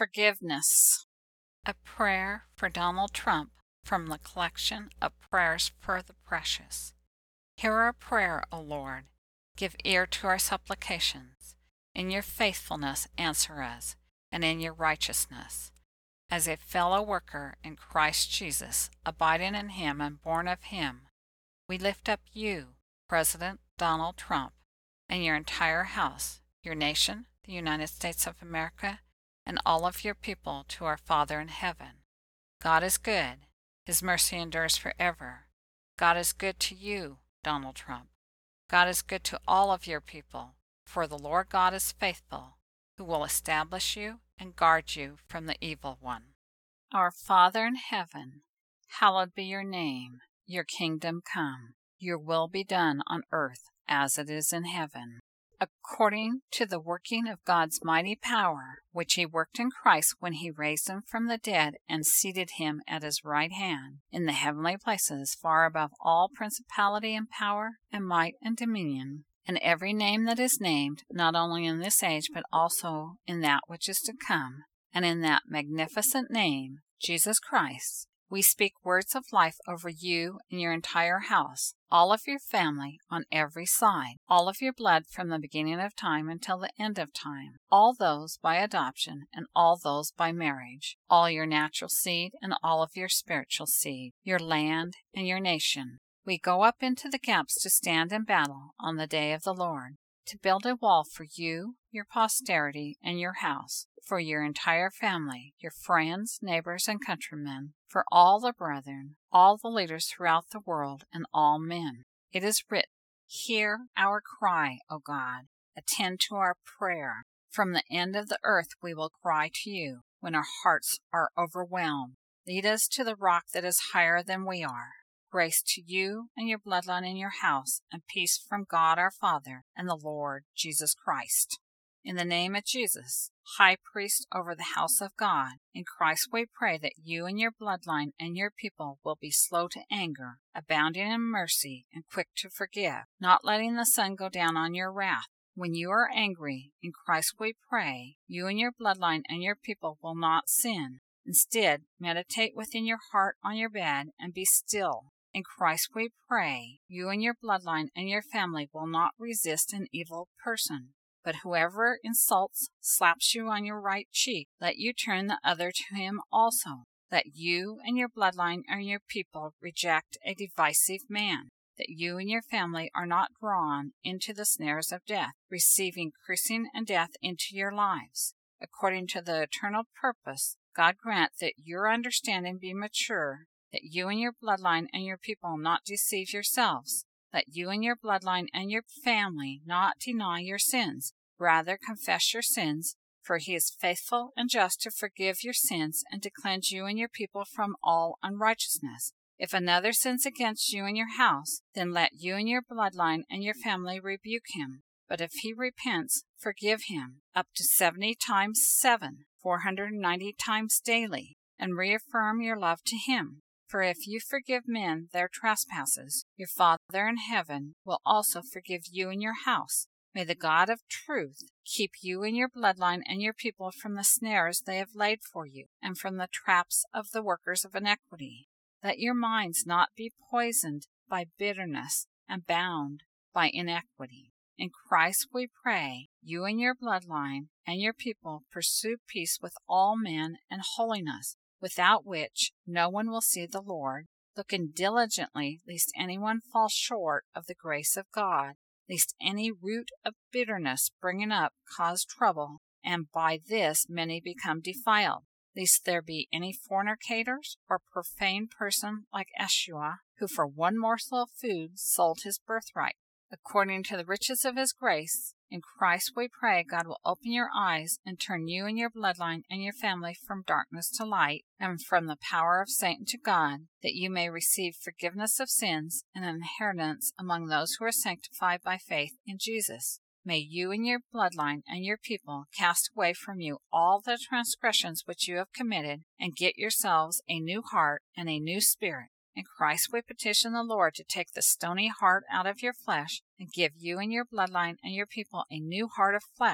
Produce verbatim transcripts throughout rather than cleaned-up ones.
Forgiveness. A prayer for Donald Trump from the collection of prayers for the precious. Hear our prayer, O Lord. Give ear to our supplications. In your faithfulness answer us, and in your righteousness. As a fellow worker in Christ Jesus, abiding in him and born of him, we lift up you, President Donald Trump, and your entire house, your nation, the United States of America, and all of your people to our Father in heaven. God is good. His mercy endures forever. God is good to you, Donald Trump. God is good to all of your people, for the Lord God is faithful, who will establish you and guard you from the evil one. Our Father in heaven, hallowed be your name. Your kingdom come. Your will be done on earth as it is in heaven. According to the working of God's mighty power, which he worked in Christ when he raised him from the dead and seated him at his right hand, in the heavenly places far above all principality and power and might and dominion, and every name that is named, not only in this age but also in that which is to come, and in that magnificent name, Jesus Christ, we speak words of life over you and your entire house, all of your family on every side, all of your blood from the beginning of time until the end of time, all those by adoption and all those by marriage, all your natural seed and all of your spiritual seed, your land and your nation. We go up into the gaps to stand in battle on the day of the Lord, to build a wall for you, your posterity, and your house, for your entire family, your friends, neighbors, and countrymen, for all the brethren, all the leaders throughout the world, and all men. It is written, Hear our cry, O God. Attend to our prayer. From the end of the earth we will cry to you when our hearts are overwhelmed. Lead us to the rock that is higher than we are. Grace to you and your bloodline and your house, and peace from God our Father and the Lord Jesus Christ. In the name of Jesus, High Priest over the house of God, in Christ we pray that you and your bloodline and your people will be slow to anger, abounding in mercy, and quick to forgive, not letting the sun go down on your wrath. When you are angry, in Christ we pray, you and your bloodline and your people will not sin. Instead, meditate within your heart on your bed and be still. In Christ we pray, you and your bloodline and your family will not resist an evil person. But whoever insults, slaps you on your right cheek, let you turn the other to him also. That you and your bloodline and your people reject a divisive man. That you and your family are not drawn into the snares of death, receiving cursing and death into your lives. According to the eternal purpose, God grant that your understanding be mature, that you and your bloodline and your people not deceive yourselves, that you and your bloodline and your family not deny your sins, rather confess your sins, for he is faithful and just to forgive your sins and to cleanse you and your people from all unrighteousness. If another sins against you and your house, then let you and your bloodline and your family rebuke him. But if he repents, forgive him, up to seventy times seven, four hundred ninety times daily, and reaffirm your love to him. For if you forgive men their trespasses, your Father in heaven will also forgive you and your house. May the God of truth keep you and your bloodline and your people from the snares they have laid for you, and from the traps of the workers of iniquity. Let your minds not be poisoned by bitterness and bound by iniquity. In Christ we pray, you and your bloodline and your people pursue peace with all men and holiness, without which no one will see the Lord, looking diligently lest anyone fall short of the grace of God, lest any root of bitterness springing up cause trouble, and by this many become defiled, lest there be any fornicators or profane person like Esau, who for one morsel of food sold his birthright. According to the riches of his grace, in Christ we pray God will open your eyes and turn you and your bloodline and your family from darkness to light, and from the power of Satan to God, that you may receive forgiveness of sins and an inheritance among those who are sanctified by faith in Jesus. May you and your bloodline and your people cast away from you all the transgressions which you have committed, and get yourselves a new heart and a new spirit. In Christ we petition the Lord to take the stony heart out of your flesh, and give you and your bloodline and your people a new heart of flesh,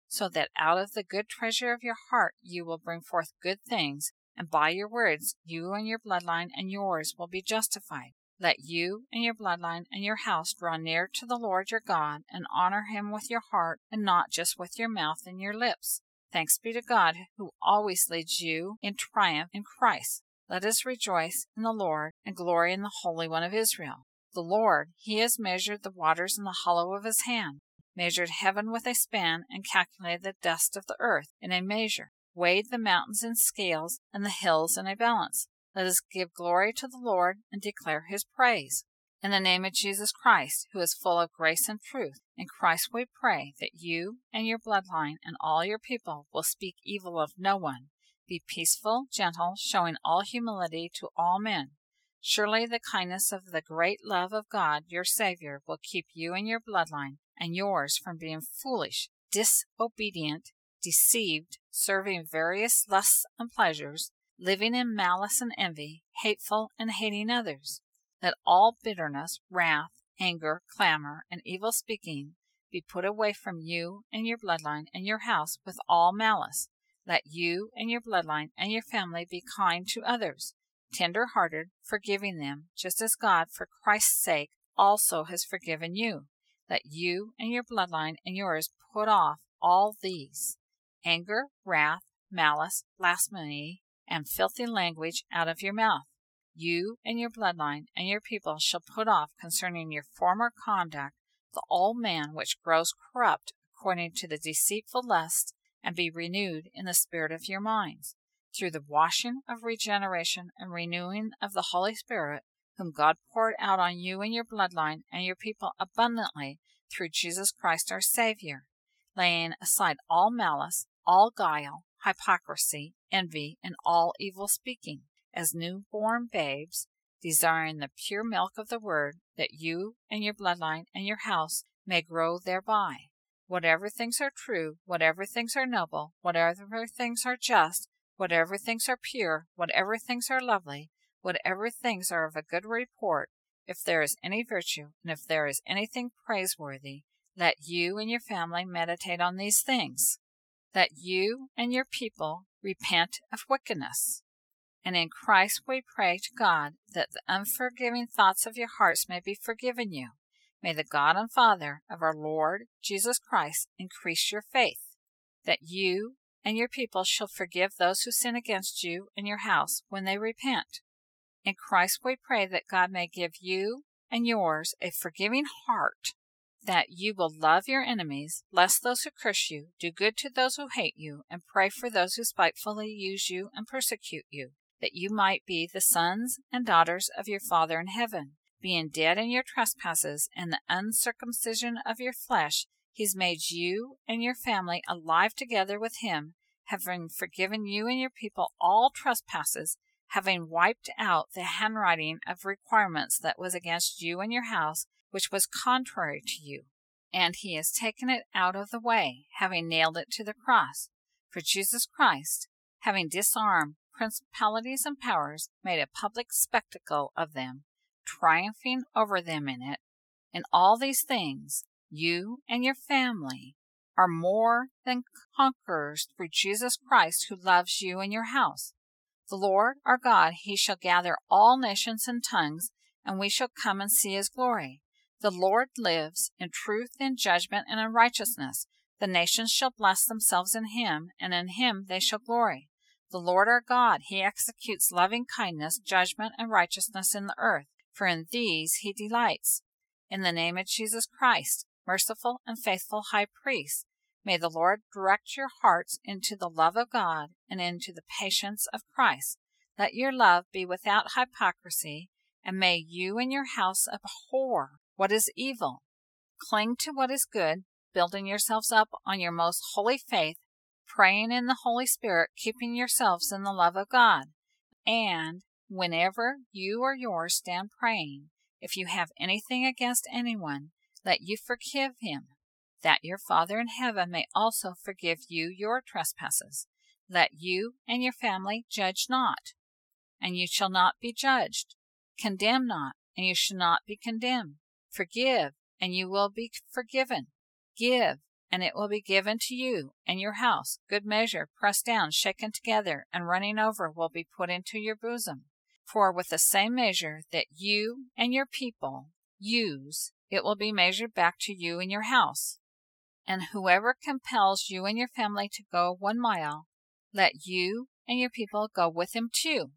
so that out of the good treasure of your heart you will bring forth good things, and by your words you and your bloodline and yours will be justified. Let you and your bloodline and your house draw near to the Lord your God, and honor him with your heart, and not just with your mouth and your lips. Thanks be to God, who always leads you in triumph in Christ. Let us rejoice in the Lord, and glory in the Holy One of Israel. The Lord, he has measured the waters in the hollow of his hand, measured heaven with a span, and calculated the dust of the earth in a measure, weighed the mountains in scales, and the hills in a balance. Let us give glory to the Lord, and declare his praise. In the name of Jesus Christ, who is full of grace and truth, in Christ we pray that you and your bloodline and all your people will speak evil of no one. Be peaceful, gentle, showing all humility to all men. Surely the kindness of the great love of God, your Savior, will keep you and your bloodline and yours from being foolish, disobedient, deceived, serving various lusts and pleasures, living in malice and envy, hateful and hating others. Let all bitterness, wrath, anger, clamor, and evil speaking be put away from you and your bloodline and your house with all malice. Let you and your bloodline and your family be kind to others, tender-hearted, forgiving them, just as God, for Christ's sake, also has forgiven you. Let you and your bloodline and yours put off all these: anger, wrath, malice, blasphemy, and filthy language out of your mouth. You and your bloodline and your people shall put off concerning your former conduct the old man which grows corrupt according to the deceitful lust, and be renewed in the spirit of your minds, through the washing of regeneration and renewing of the Holy Spirit, whom God poured out on you and your bloodline and your people abundantly through Jesus Christ our Savior, laying aside all malice, all guile, hypocrisy, envy, and all evil speaking, as newborn babes, desiring the pure milk of the word, that you and your bloodline and your house may grow thereby. Whatever things are true, whatever things are noble, whatever things are just, whatever things are pure, whatever things are lovely, whatever things are of a good report, if there is any virtue, and if there is anything praiseworthy, let you and your family meditate on these things. Let you and your people repent of wickedness. And in Christ we pray to God that the unforgiving thoughts of your hearts may be forgiven you. May the God and Father of our Lord Jesus Christ increase your faith, that you and your people shall forgive those who sin against you and your house when they repent. In Christ we pray that God may give you and yours a forgiving heart, that you will love your enemies, bless those who curse you, do good to those who hate you, and pray for those who spitefully use you and persecute you, that you might be the sons and daughters of your Father in heaven. Being dead in your trespasses and the uncircumcision of your flesh, he's made you and your family alive together with him, having forgiven you and your people all trespasses, having wiped out the handwriting of requirements that was against you and your house, which was contrary to you. And he has taken it out of the way, having nailed it to the cross. For Jesus Christ, having disarmed principalities and powers, made a public spectacle of them, triumphing over them in it. In all these things, you and your family are more than conquerors through Jesus Christ, who loves you and your house. The Lord our God, he shall gather all nations and tongues, and we shall come and see his glory. The Lord lives in truth, in judgment, and in righteousness. The nations shall bless themselves in him, and in him they shall glory. The Lord our God, he executes loving kindness, judgment, and righteousness in the earth, for in these he delights. In the name of Jesus Christ, merciful and faithful High Priest, may the Lord direct your hearts into the love of God and into the patience of Christ. Let your love be without hypocrisy, and may you and your house abhor what is evil. Cling to what is good, building yourselves up on your most holy faith, praying in the Holy Spirit, keeping yourselves in the love of God. And whenever you or yours stand praying, if you have anything against anyone, let you forgive him, that your Father in heaven may also forgive you your trespasses. Let you and your family judge not, and you shall not be judged. Condemn not, and you shall not be condemned. Forgive, and you will be forgiven. Give, and it will be given to you and your house. Good measure, pressed down, shaken together, and running over will be put into your bosom. For with the same measure that you and your people use, it will be measured back to you and your house. And whoever compels you and your family to go one mile, let you and your people go with him too,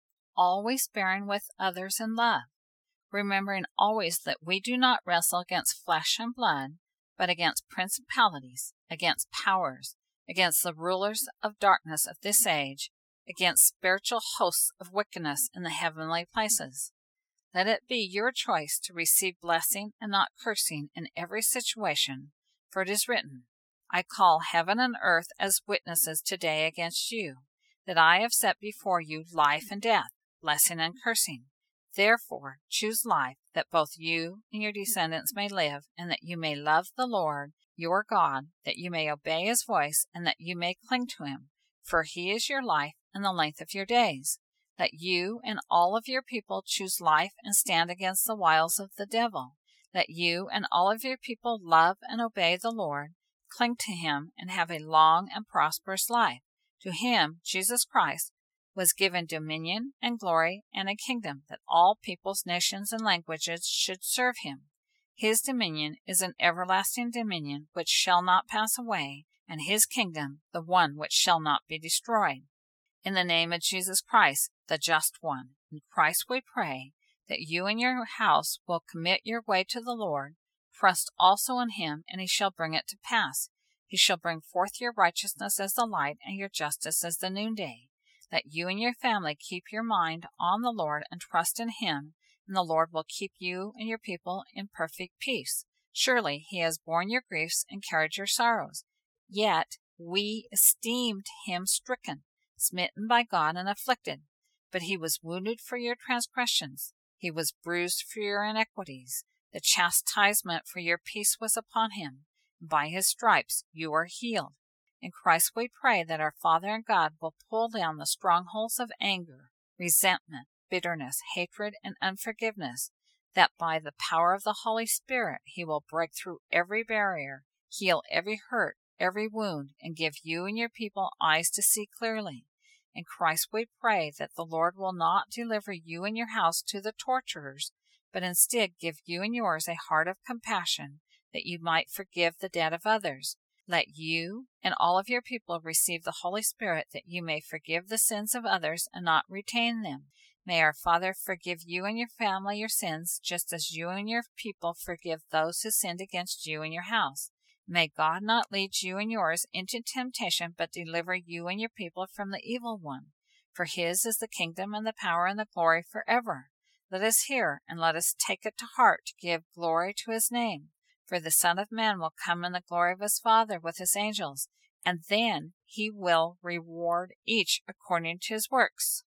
always bearing with others in love, remembering always that we do not wrestle against flesh and blood, but against principalities, against powers, against the rulers of darkness of this age, against spiritual hosts of wickedness in the heavenly places. Let it be your choice to receive blessing and not cursing in every situation, for it is written, I call heaven and earth as witnesses today against you, that I have set before you life and death, blessing and cursing. Therefore choose life, that both you and your descendants may live, and that you may love the Lord your God, that you may obey his voice, and that you may cling to him, for he is your life and the length of your days. Let you and all of your people choose life and stand against the wiles of the devil. Let you and all of your people love and obey the Lord, cling to him, and have a long and prosperous life. To him, Jesus Christ, was given dominion and glory and a kingdom, that all peoples, nations, and languages should serve him. His dominion is an everlasting dominion which shall not pass away, and his kingdom the one which shall not be destroyed. In the name of Jesus Christ, the just one, in Christ we pray, that you and your house will commit your way to the Lord. Trust also in him, and he shall bring it to pass. He shall bring forth your righteousness as the light, and your justice as the noonday. Let you and your family keep your mind on the Lord and trust in him, and the Lord will keep you and your people in perfect peace. Surely he has borne your griefs and carried your sorrows. Yet we esteemed him stricken, smitten by God, and afflicted. But he was wounded for your transgressions, he was bruised for your iniquities. The chastisement for your peace was upon him, and by his stripes you are healed. In Christ we pray that our Father and God will pull down the strongholds of anger, resentment, bitterness, hatred, and unforgiveness, that by the power of the Holy Spirit he will break through every barrier, heal every hurt, every wound, and give you and your people eyes to see clearly. In Christ we pray that the Lord will not deliver you and your house to the torturers, but instead give you and yours a heart of compassion, that you might forgive the debt of others. Let you and all of your people receive the Holy Spirit, that you may forgive the sins of others and not retain them. May our Father forgive you and your family your sins, just as you and your people forgive those who sinned against you and your house. May God not lead you and yours into temptation, but deliver you and your people from the evil one. For his is the kingdom and the power and the glory forever. Let us hear, and let us take it to heart to give glory to his name. For the Son of Man will come in the glory of his Father with his angels, and then he will reward each according to his works.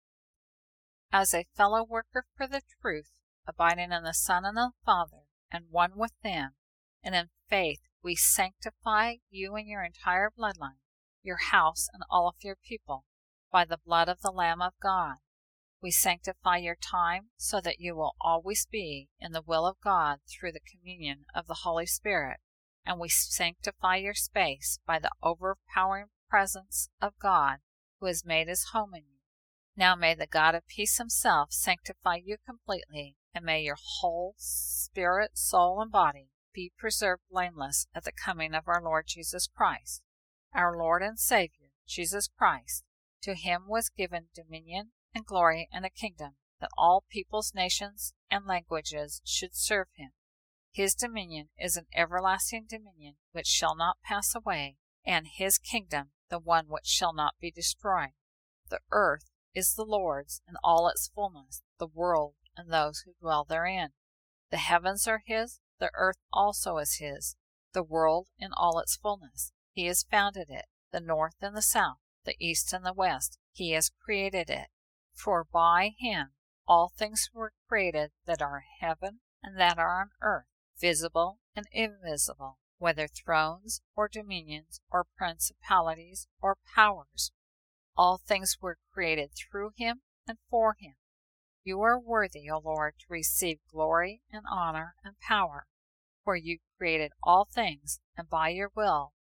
As a fellow worker for the truth, abiding in the Son and the Father, and one with them, and in faith we sanctify you and your entire bloodline, your house and all of your people, by the blood of the Lamb of God. We sanctify your time so that you will always be in the will of God through the communion of the Holy Spirit, and we sanctify your space by the overpowering presence of God, who has made his home in you. Now may the God of peace himself sanctify you completely, and may your whole spirit, soul, and body be preserved blameless at the coming of our Lord Jesus Christ. Our Lord and Savior, Jesus Christ, to him was given dominion and glory and a kingdom, that all peoples, nations, and languages should serve him. His dominion is an everlasting dominion which shall not pass away, and his kingdom the one which shall not be destroyed. The earth is the Lord's and all its fullness, the world and those who dwell therein. The heavens are his, the earth also is his, the world in all its fullness. He has founded it, the north and the south, the east and the west. He has created it. For by him all things were created that are in heaven and that are on earth, visible and invisible, whether thrones or dominions or principalities or powers. All things were created through him and for him. You are worthy, O Lord, to receive glory and honor and power, for you created all things, and by your will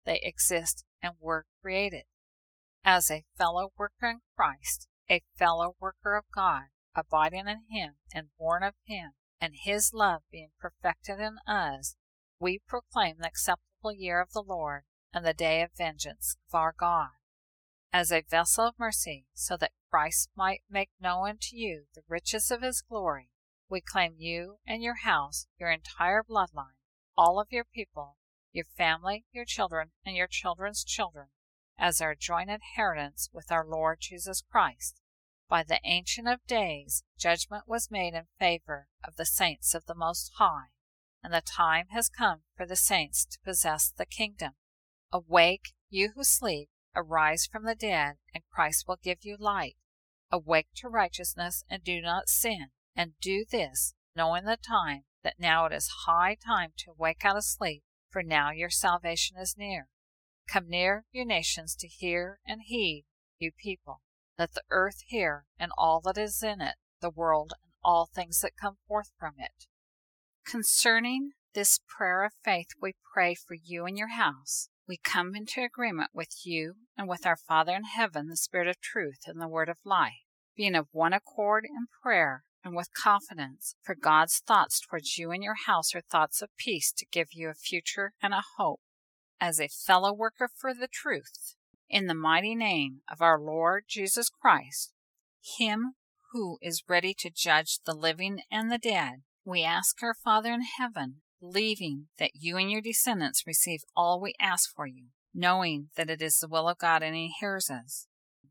they exist and were created. As a fellow worker in Christ, a fellow worker of God, abiding in Him and born of Him, and His love being perfected in us, we proclaim the acceptable year of the Lord and the day of vengeance of our God. As a vessel of mercy, so that Christ might make known unto you the riches of His glory, we claim you and your house, your entire bloodline, all of your people, your family, your children, and your children's children, as our joint inheritance with our Lord Jesus Christ. By the Ancient of Days, judgment was made in favor of the saints of the Most High, and the time has come for the saints to possess the kingdom. Awake, you who sleep, arise from the dead, and Christ will give you light. Awake to righteousness, and do not sin, and do this, knowing the time, that now it is high time to wake out of sleep, for now your salvation is near. Come near, you nations, to hear and heed, you people. Let the earth hear, and all that is in it, the world, and all things that come forth from it. Concerning this prayer of faith we pray for you and your house. We come into agreement with you and with our Father in heaven, the Spirit of truth and the Word of life, being of one accord in prayer and with confidence, for God's thoughts towards you and your house are thoughts of peace, to give you a future and a hope. As a fellow worker for the truth, in the mighty name of our Lord Jesus Christ, Him who is ready to judge the living and the dead, we ask our Father in heaven, believing that you and your descendants receive all we ask for you, knowing that it is the will of God and He hears us.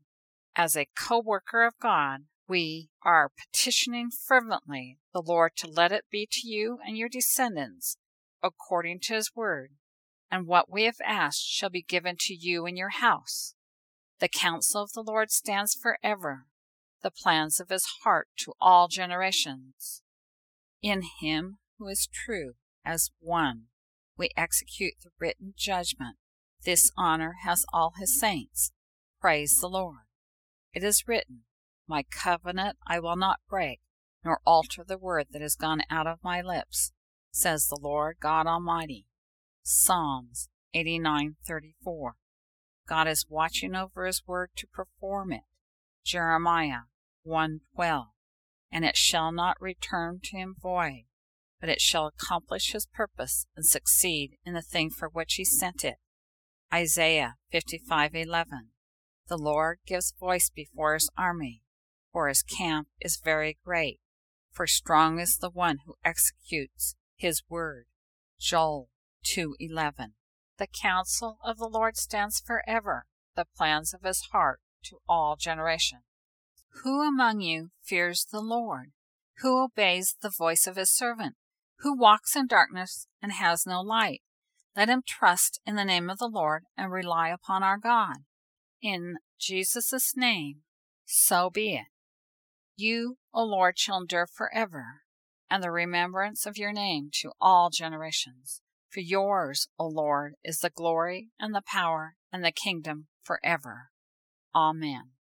As a co-worker of God, we are petitioning fervently the Lord to let it be to you and your descendants according to His word, and what we have asked shall be given to you and your house. The counsel of the Lord stands forever, the plans of His heart to all generations. In Him who is true as one, we execute the written judgment. This honor has all His saints. Praise the Lord. It is written, My covenant I will not break, nor alter the word that has gone out of my lips, says the Lord God Almighty. Psalms eighty-nine thirty-four. God is watching over His word to perform it. Jeremiah one twelve. And it shall not return to Him void, but it shall accomplish His purpose and succeed in the thing for which He sent it. Isaiah fifty-five eleven. The Lord gives voice before His army, for His camp is very great, for strong is the one who executes His word. Joel two eleven. The counsel of the Lord stands forever, the plans of His heart to all generations. Who among you fears the Lord? Who obeys the voice of His servant? Who walks in darkness and has no light? Let him trust in the name of the Lord and rely upon our God. In Jesus' name, so be it. You, O Lord, shall endure forever, and the remembrance of your name to all generations. For yours, O Lord, is the glory and the power and the kingdom forever. Amen.